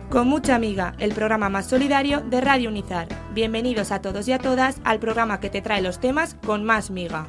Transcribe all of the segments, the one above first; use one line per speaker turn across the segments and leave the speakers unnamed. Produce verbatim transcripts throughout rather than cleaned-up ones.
Con mucha amiga, el programa más solidario de Radio Unizar. Bienvenidos a todos y a todas al programa que te trae los temas con más miga.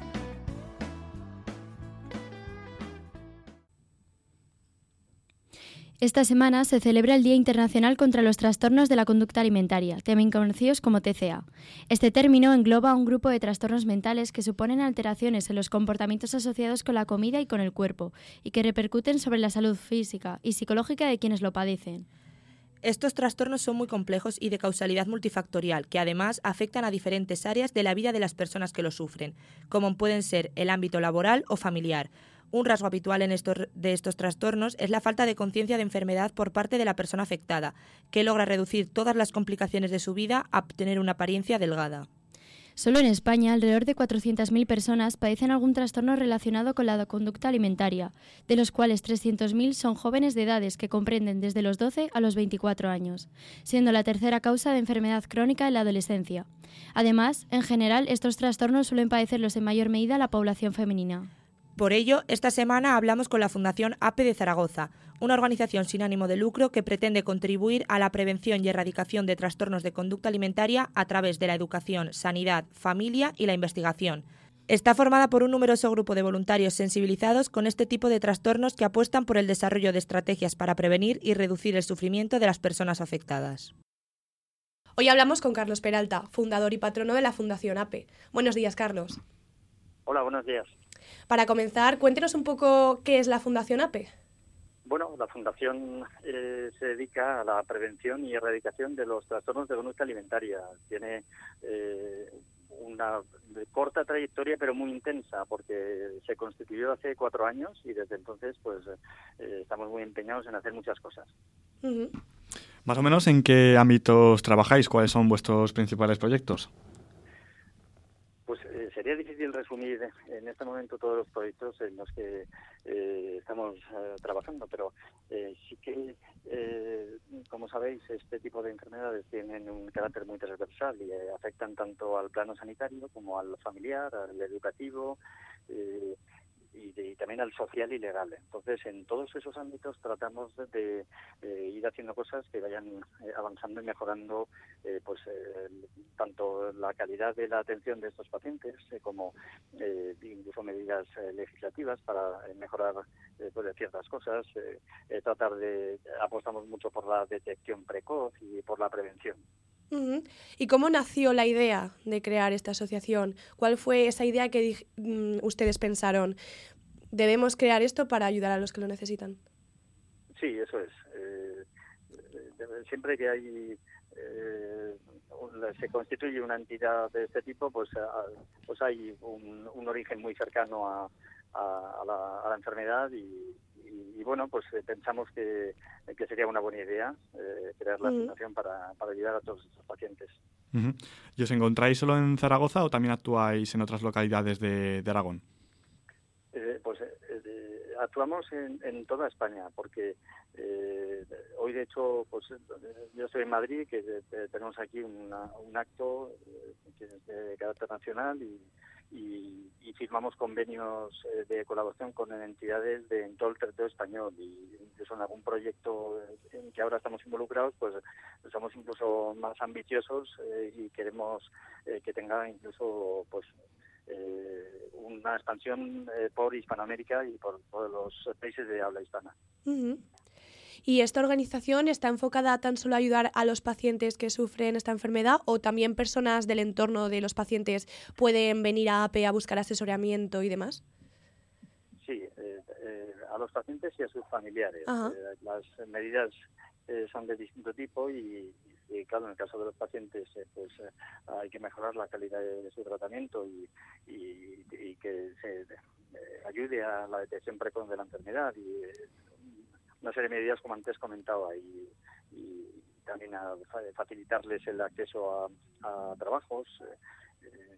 Esta semana se celebra el Día Internacional contra los Trastornos de la Conducta Alimentaria, también conocidos como T C A. Este término engloba un grupo de trastornos mentales que suponen alteraciones en los comportamientos asociados con la comida y con el cuerpo, y que repercuten sobre la salud física y psicológica de quienes lo padecen.
Estos trastornos son muy complejos y de causalidad multifactorial, que además afectan a diferentes áreas de la vida de las personas que lo sufren, como pueden ser el ámbito laboral o familiar. Un rasgo habitual en estos, de estos trastornos es la falta de conciencia de enfermedad por parte de la persona afectada, que logra reducir todas las complicaciones de su vida a tener una apariencia delgada.
Solo en España, alrededor de cuatrocientas mil personas padecen algún trastorno relacionado con la conducta alimentaria, de los cuales trescientos mil son jóvenes de edades que comprenden desde los doce a los veinticuatro años, siendo la tercera causa de enfermedad crónica en la adolescencia. Además, en general, estos trastornos suelen padecerlos en mayor medida la población femenina.
Por ello, esta semana hablamos con la Fundación A P E de Zaragoza, una organización sin ánimo de lucro que pretende contribuir a la prevención y erradicación de trastornos de conducta alimentaria a través de la educación, sanidad, familia y la investigación. Está formada por un numeroso grupo de voluntarios sensibilizados con este tipo de trastornos que apuestan por el desarrollo de estrategias para prevenir y reducir el sufrimiento de las personas afectadas.
Hoy hablamos con Carlos Peralta, fundador y patrono de la Fundación A P E. Buenos días, Carlos.
Hola, buenos días.
Para comenzar, cuéntenos un poco qué es la Fundación A P E.
Bueno, la Fundación eh, se dedica a la prevención y erradicación de los trastornos de conducta alimentaria. Tiene eh, una corta trayectoria, pero muy intensa, porque se constituyó hace cuatro años y desde entonces pues eh, estamos muy empeñados en hacer muchas cosas.
Uh-huh.
Más o menos, ¿en qué ámbitos trabajáis? ¿Cuáles son vuestros principales proyectos?
Pues eh, sería difícil resumir en este momento todos los proyectos en los que eh, estamos eh, trabajando, pero eh, sí que, eh, como sabéis, este tipo de enfermedades tienen un carácter muy transversal y eh, afectan tanto al plano sanitario como al familiar, al educativo, eh, Y, de, y también al social y legal. Entonces, en todos esos ámbitos tratamos de, de, de ir haciendo cosas que vayan eh, avanzando y mejorando eh, pues eh, tanto la calidad de la atención de estos pacientes eh, como eh, incluso medidas eh, legislativas para eh, mejorar eh, pues, de ciertas cosas. Eh, eh, tratar de apostamos mucho por la detección precoz y por la prevención.
Uh-huh. ¿Y cómo nació la idea de crear esta asociación? ¿Cuál fue esa idea que di- ustedes pensaron? Debemos crear esto para ayudar a los que lo necesitan.
Sí, eso es. Eh, eh, siempre que hay eh, un, se constituye una entidad de este tipo, pues, a, pues hay un, un origen muy cercano a, a, a, la, a la enfermedad y, y, y bueno, pues eh, pensamos que, que sería una buena idea eh, crear la fundación uh-huh. para, para ayudar a todos estos pacientes.
Uh-huh. ¿Y os encontráis solo en Zaragoza o también actuáis en otras localidades de, de Aragón?
Eh, pues eh, eh, actuamos en, en toda España, porque eh, hoy de hecho pues yo estoy en Madrid, que eh, tenemos aquí una, un acto eh, que es de carácter nacional y, y, y firmamos convenios eh, de colaboración con entidades de en todo el territorio español y incluso en algún proyecto en que ahora estamos involucrados, pues somos incluso más ambiciosos eh, y queremos eh, que tenga incluso pues Eh, una expansión eh, por Hispanoamérica y por, por los países de habla hispana.
Uh-huh. ¿Y esta organización está enfocada tan solo a ayudar a los pacientes que sufren esta enfermedad o también personas del entorno de los pacientes pueden venir a A P E a buscar asesoramiento y demás?
Sí, eh, eh, a los pacientes y a sus familiares.
Uh-huh.
Eh, las medidas eh, son de distinto tipo y Y claro, en el caso de los pacientes, eh, pues eh, hay que mejorar la calidad de, de su tratamiento y, y, y que se eh, ayude a la detección precoz de la enfermedad y eh, una serie de medidas como antes comentaba y, y también a facilitarles el acceso a, a trabajos. Eh,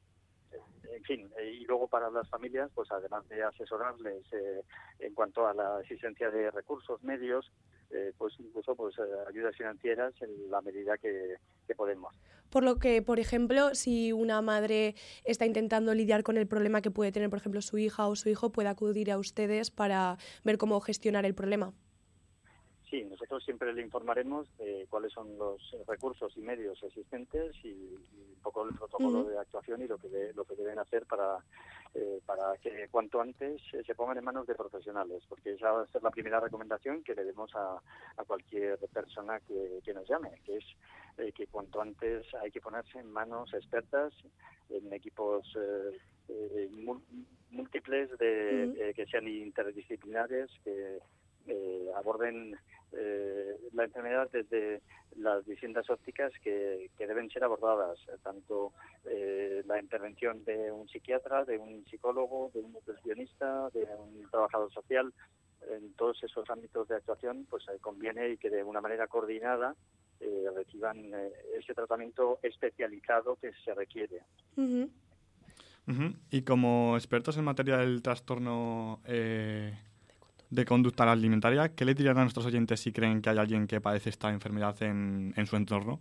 En fin, y luego para las familias, pues además de asesorarles eh, en cuanto a la existencia de recursos, medios, eh, pues incluso pues ayudas financieras en la medida que, que podemos.
Por lo que, por ejemplo, si una madre está intentando lidiar con el problema que puede tener, por ejemplo, su hija o su hijo, puede acudir a ustedes para ver cómo gestionar el problema.
Sí, sí, nosotros siempre le informaremos de cuáles son los recursos y medios existentes y, y un poco el protocolo uh-huh. de actuación y lo que de, lo que deben hacer para eh, para que cuanto antes eh, se pongan en manos de profesionales, porque esa va a ser la primera recomendación que le demos a, a cualquier persona que, que nos llame, que es eh, que cuanto antes hay que ponerse en manos expertas, en equipos eh, eh, múltiples de, uh-huh. eh, que sean interdisciplinares, que eh, aborden eh, la enfermedad desde las distintas ópticas que, que deben ser abordadas, tanto eh, la intervención de un psiquiatra, de un psicólogo, de un nutricionista, de un trabajador social. En todos esos ámbitos de actuación pues eh, conviene y que de una manera coordinada eh, reciban eh, ese tratamiento especializado que se requiere.
Uh-huh.
Uh-huh. Y como expertos en materia del trastorno eh, de conducta alimentaria, ¿qué le dirían a nuestros oyentes si creen que hay alguien que padece esta enfermedad en, en su entorno?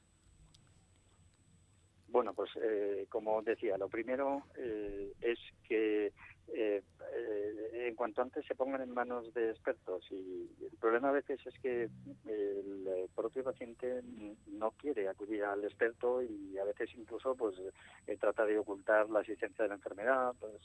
Bueno, pues eh, como decía, lo primero eh, es que eh, eh, en cuanto antes se pongan en manos de expertos, y el problema a veces es que el propio paciente no quiere acudir al experto y a veces incluso pues eh, trata de ocultar la existencia de la enfermedad. Pues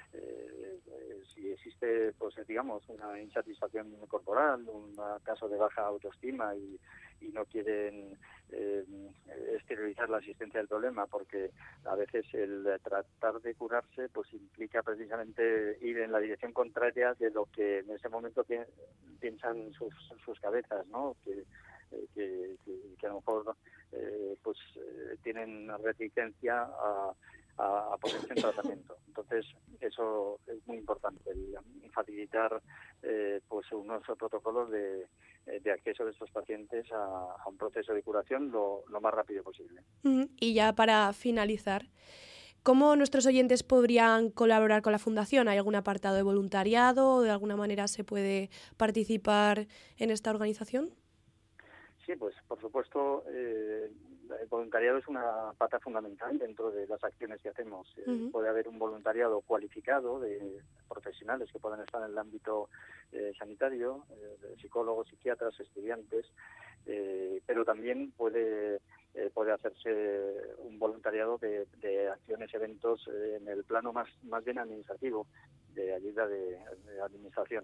eh, eh, si existe pues digamos una insatisfacción corporal, un caso de baja autoestima y, y no quieren eh, exteriorizar la existencia del problema, porque a veces el tratar de curarse pues implica precisamente ir en la dirección contraria de lo que en ese momento pi- piensan sus, sus cabezas, ¿no? Que, que, que, que a lo mejor eh, pues eh, tienen reticencia a, a, a ponerse en tratamiento. Entonces eso es muy importante, el facilitar eh, pues unos protocolos de, de acceso de estos pacientes a, a un proceso de curación lo, lo más rápido posible.
Y ya para finalizar, ¿cómo nuestros oyentes podrían colaborar con la Fundación? ¿Hay algún apartado de voluntariado o de alguna manera se puede participar en esta organización?
Sí, pues por supuesto eh, el voluntariado es una pata fundamental dentro de las acciones que hacemos. Eh, uh-huh. Puede haber un voluntariado cualificado de profesionales que puedan estar en el ámbito eh, sanitario, eh, de psicólogos, psiquiatras, estudiantes, eh, pero también puede eh, puede hacerse un voluntariado de, de acciones, eventos eh, en el plano más más bien administrativo, de ayuda de, de administración.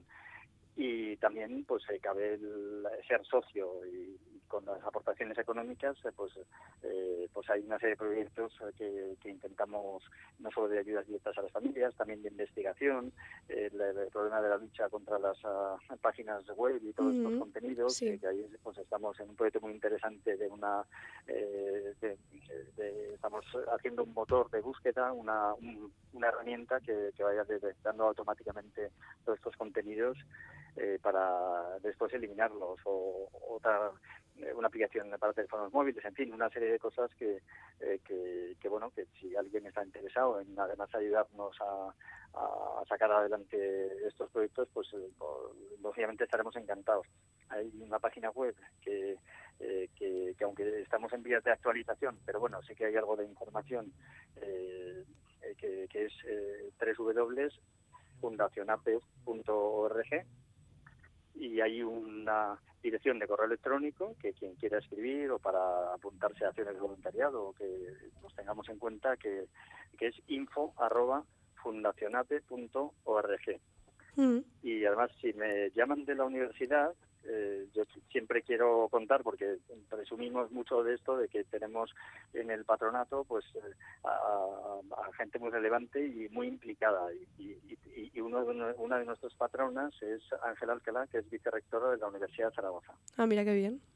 Y también pues eh, cabe el ser socio y, y con las aportaciones económicas eh, pues eh, pues hay una serie de proyectos que, que intentamos no solo de ayudas directas a las familias, también de investigación, eh, el, el problema de la lucha contra las uh, páginas web y todos uh-huh. estos contenidos,
sí.
eh, que ahí pues estamos en un proyecto muy interesante de una eh, de, de, estamos haciendo un motor de búsqueda, una un, una herramienta que, que vaya detectando automáticamente todos estos contenidos Eh, para después eliminarlos, o otra eh, una aplicación para teléfonos móviles, en fin, una serie de cosas que, eh, que, que bueno, que si alguien está interesado en además ayudarnos a, a sacar adelante estos proyectos, pues, eh, pues lógicamente estaremos encantados. Hay una página web que, eh, que, que aunque estamos en vías de actualización, pero bueno, sí que hay algo de información eh, que, que es eh, doble u doble u doble u punto fundacionape punto org. Y hay una dirección de correo electrónico que quien quiera escribir o para apuntarse a acciones de voluntariado o que nos tengamos en cuenta, que, que es info arroba fundacionape punto org. Mm. Y además, si me llaman de la universidad, eh, yo siempre quiero contar, porque presumimos mucho de esto, de que tenemos en el patronato pues a, a gente muy relevante y muy implicada, y, y, y uno de, una de nuestras patronas es Ángela Alcalá, que es vicerrectora de la Universidad de Zaragoza.
Ah, mira qué bien.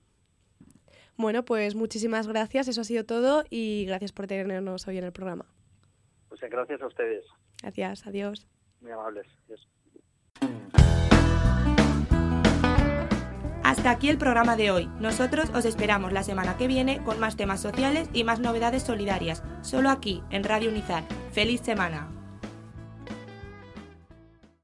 Bueno, pues muchísimas gracias, eso ha sido todo, y gracias por tenernos hoy en el programa.
Pues gracias a ustedes.
Gracias, adiós.
Muy amables. Adiós.
Hasta aquí el programa de hoy. Nosotros os esperamos la semana que viene con más temas sociales y más novedades solidarias, solo aquí en Radio Unizar. ¡Feliz semana!